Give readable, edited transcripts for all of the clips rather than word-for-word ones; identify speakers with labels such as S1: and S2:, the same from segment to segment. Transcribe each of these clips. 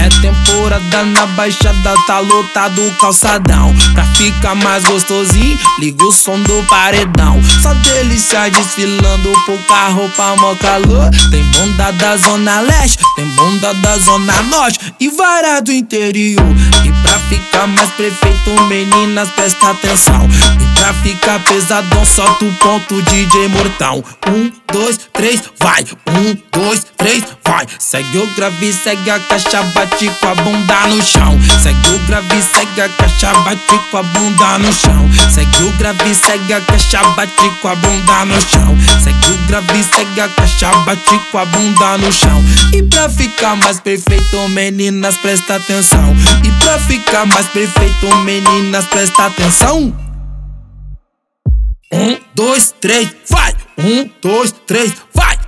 S1: É temporada na baixada, tá lotado o calçadão. Pra ficar mais gostosinho, liga o som do paredão. Só delícia desfilando, pouca roupa, mó calor. Tem bunda da zona leste, tem bunda da zona norte e vara do interior. E pra ficar mais perfeito, meninas, presta atenção. E pra ficar pesadão, solta o ponto, DJ Mortão. 1, 2, 3, vai. 1, 2, 3, vai. Segue o grave, segue a caixa, bate com a bunda no chão. Segue o grave, segue a caixa, bate com a bunda no chão. Segue o grave, segue a caixa, bate com a bunda no chão. Segue o grave, segue a caixa, bate com a bunda no chão. E pra ficar mais perfeito, meninas, presta atenção. E pra ficar mais perfeito, meninas, presta atenção. 1, 2, 3, vai! 1, 2, 3, vai!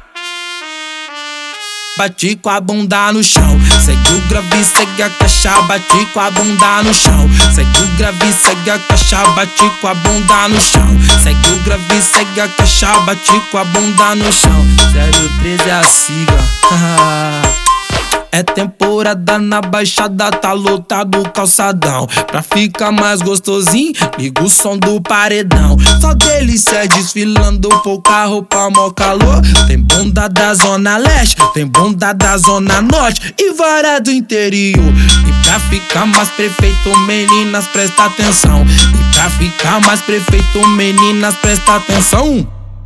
S1: Bate com a bunda no chão. Segue o grave, segue a caixa, bate com a bunda no chão. Segue o grave, segue a caixa, bate com a bunda no chão. Segue o grave, segue a caixa, bate com a bunda no chão. 013 é a sigla. É temporada na baixada, tá lotado o calçadão. Pra ficar mais gostosinho, liga o som do paredão. Só delícia desfilando, pouca roupa, mó calor. Tem bunda da zona leste, tem bunda da zona norte e vara do interior. E pra ficar mais perfeito, meninas, presta atenção. E pra ficar mais perfeito, meninas, presta atenção.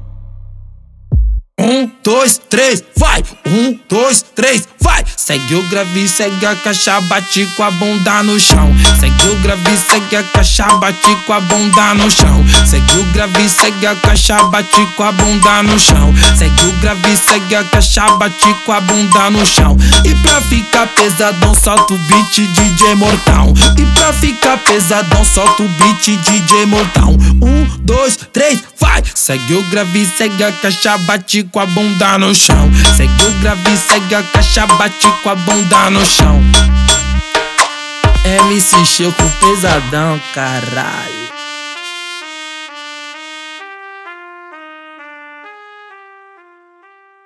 S1: 1, 2, 3, vai! 1, 2, 3, vai! Segue o grave, segue a caixa, bate com a bunda no chão. Segue o grave, segue a caixa, bate com a bunda no chão. Segue o grave, segue a caixa, bate com a bunda no chão. Segue o grave, segue a caixa, bate com a bunda no chão. E pra ficar pesadão, solta o beat, DJ Mortão. E pra ficar pesadão, solta o beat, DJ Mortão. 1, 2, 3, vai! Segue o grave, segue a caixa, bate com a bunda no chão. Segue o grave, segue a caixa, bate com a bunda no chão. MC Choco pesadão, caralho.